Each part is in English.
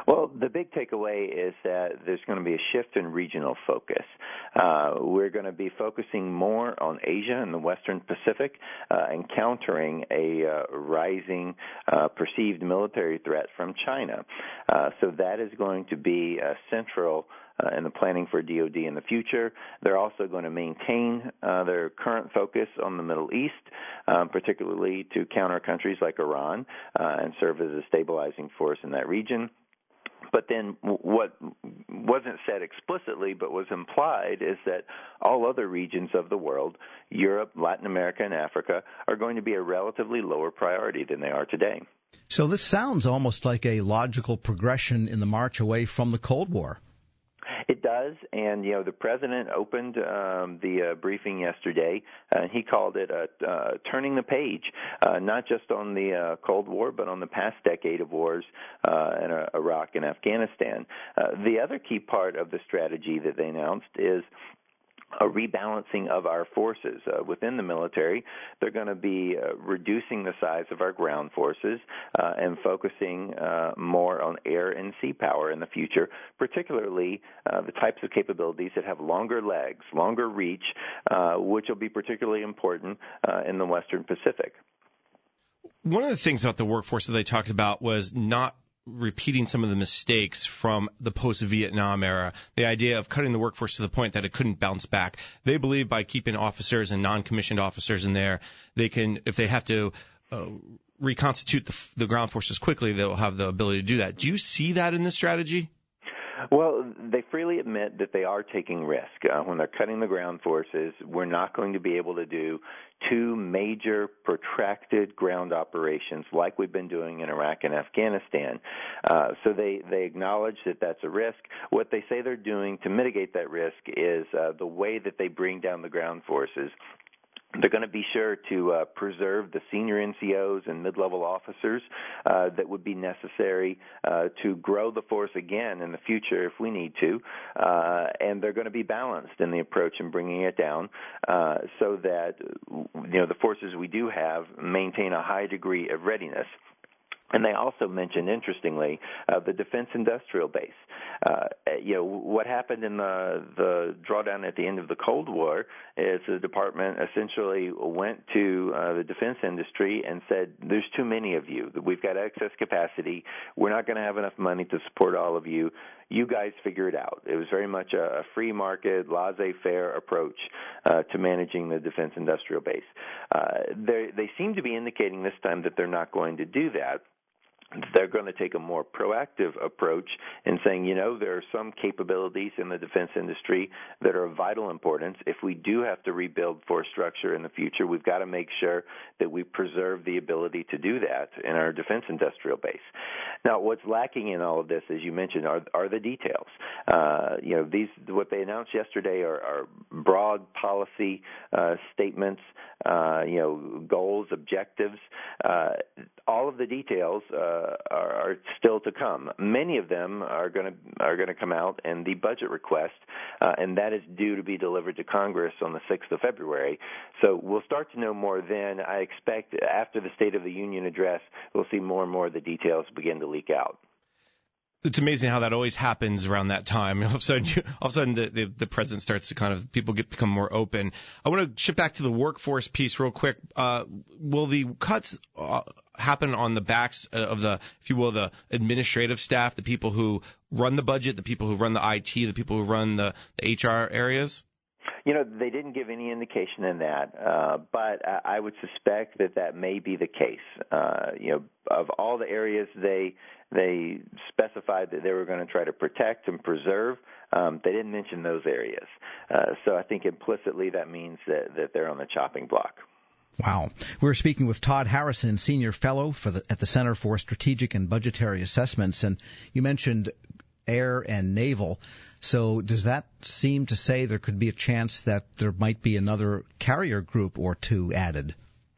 Well, the big takeaway is that there's going to be a shift in regional focus. We're going to be focusing more on Asia and the Western Pacific and countering a rising perceived military threat from China. So that is going to be central in the planning for DoD in the future. They're also going to maintain their current focus on the Middle East, particularly to counter countries like Iran and serve as a stabilizing force in that region. But then what wasn't said explicitly but was implied is that all other regions of the world, Europe, Latin America, and Africa, are going to be a relatively lower priority than they are today. So this sounds almost like a logical progression in the march away from the Cold War. It does, and the president opened the briefing yesterday. He called it turning the page, not just on the Cold War, but on the past decade of wars in Iraq and Afghanistan. The other key part of the strategy that they announced is a rebalancing of our forces within the military. They're going to be reducing the size of our ground forces and focusing more on air and sea power in the future, particularly the types of capabilities that have longer legs, longer reach, which will be particularly important in the Western Pacific. One of the things about the workforce that they talked about was not repeating some of the mistakes from the post-Vietnam era, the idea of cutting the workforce to the point that it couldn't bounce back. They believe by keeping officers and non-commissioned officers in there, they can, if they have to reconstitute the ground forces quickly, they'll have the ability to do that. Do you see that in this strategy? Well, they freely admit that they are taking risk. When they're cutting the ground forces, we're not going to be able to do two major protracted ground operations like we've been doing in Iraq and Afghanistan. So they acknowledge that that's a risk. What they say they're doing to mitigate that risk is the way that they bring down the ground forces. They're going to be sure to preserve the senior NCOs and mid-level officers that would be necessary to grow the force again in the future if we need to, and they're going to be balanced in the approach in bringing it down so that the forces we do have maintain a high degree of readiness. And they also mentioned, interestingly, the defense industrial base. What happened in the drawdown at the end of the Cold War is the department essentially went to the defense industry and said, there's too many of you. We've got excess capacity. We're not going to have enough money to support all of you. You guys figure it out. It was very much a free market, laissez-faire approach to managing the defense industrial base. They seem to be indicating this time that they're not going to do that. They're going to take a more proactive approach in saying, there are some capabilities in the defense industry that are of vital importance. If we do have to rebuild force structure in the future, we've got to make sure that we preserve the ability to do that in our defense industrial base. Now, what's lacking in all of this, as you mentioned, are the details. What they announced yesterday are broad policy statements, goals, objectives. All of the details are still to come. Many of them are going to come out in the budget request, and that is due to be delivered to Congress on the 6th of February. So we'll start to know more then. I expect after the State of the Union address, we'll see more and more of the details begin to leak out. It's amazing how that always happens around that time. All of a sudden, the president starts to people become more open. I want to shift back to the workforce piece real quick. Will the cuts happen on the backs of the administrative staff, the people who run the budget, the people who run the IT, the people who run the HR areas? They didn't give any indication in that, but I would suspect that may be the case. Of all the areas they specified that they were going to try to protect and preserve, they didn't mention those areas. So I think implicitly that means that they're on the chopping block. Wow. We're speaking with Todd Harrison, Senior Fellow at the Center for Strategic and Budgetary Assessments, and you mentioned air and naval. So does that seem to say there could be a chance that there might be another carrier group or two added?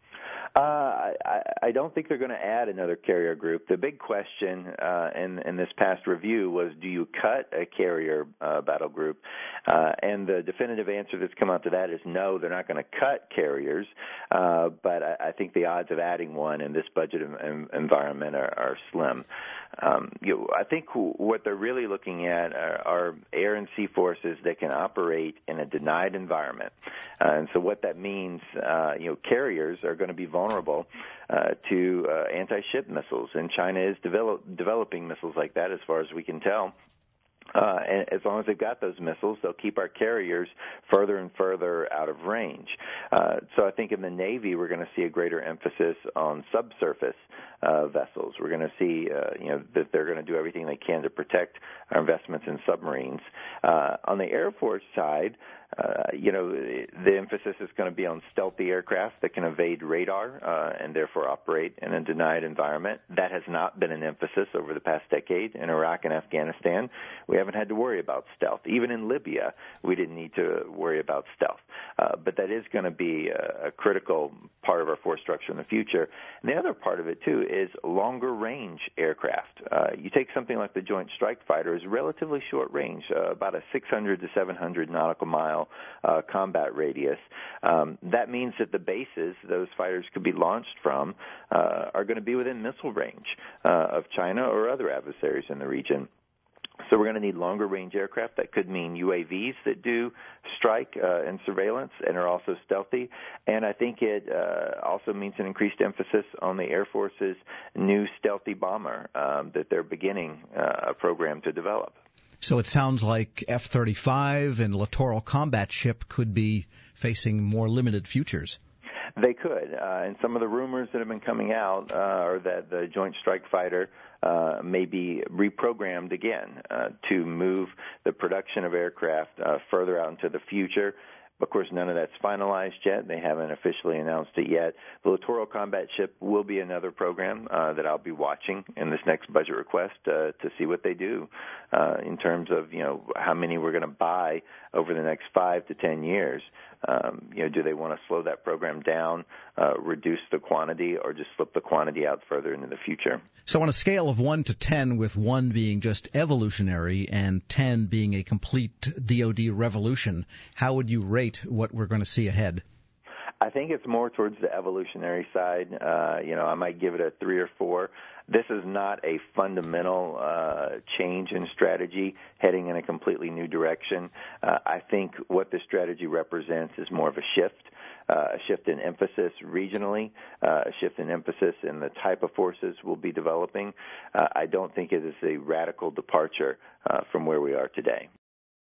I don't think they're going to add another carrier group. The big question in this past review was, do you cut a carrier battle group? And the definitive answer that's come out to that is no, they're not going to cut carriers. But I think the odds of adding one in this budget environment are slim. I think what they're really looking at are air and sea forces that can operate in a denied environment. And so what that means, carriers are going to be vulnerable to anti-ship missiles, and China is developing missiles like that as far as we can tell. And as long as they've got those missiles, they'll keep our carriers further and further out of range. So I think in the Navy, we're going to see a greater emphasis on subsurface vessels. We're going to see, that they're going to do everything they can to protect our investments in submarines. On the Air Force side, the emphasis is going to be on stealthy aircraft that can evade radar and therefore operate in a denied environment. That has not been an emphasis over the past decade in Iraq and Afghanistan. We haven't had to worry about stealth. Even in Libya, we didn't need to worry about stealth. But that is going to be a critical part of our force structure in the future. And the other part of it, too, is longer-range aircraft. You take something like the Joint Strike Fighter, is relatively short range, about a 600 to 700 nautical mile combat radius. That means that the bases those fighters could be launched from are going to be within missile range of China or other adversaries in the region. So we're going to need longer-range aircraft. That could mean UAVs that do strike and surveillance and are also stealthy. And I think it also means an increased emphasis on the Air Force's new stealthy bomber that they're beginning a program to develop. So it sounds like F-35 and Littoral Combat Ship could be facing more limited futures. They could. And some of the rumors that have been coming out are that the Joint Strike Fighter may be reprogrammed again to move the production of aircraft further out into the future. Of course, none of that's finalized yet. They haven't officially announced it yet. The Littoral Combat Ship will be another program that I'll be watching in this next budget request to see what they do in terms of, how many we're going to buy over the next 5 to 10 years. Do they want to slow that program down, reduce the quantity, or just slip the quantity out further into the future? So on a scale of 1 to 10, with 1 being just evolutionary and 10 being a complete DoD revolution, how would you rate what we're going to see ahead? I think it's more towards the evolutionary side. I might give it a 3 or 4. This is not a fundamental change in strategy heading in a completely new direction. I think what this strategy represents is more of a shift in emphasis regionally, a shift in emphasis in the type of forces we'll be developing. I don't think it is a radical departure from where we are today.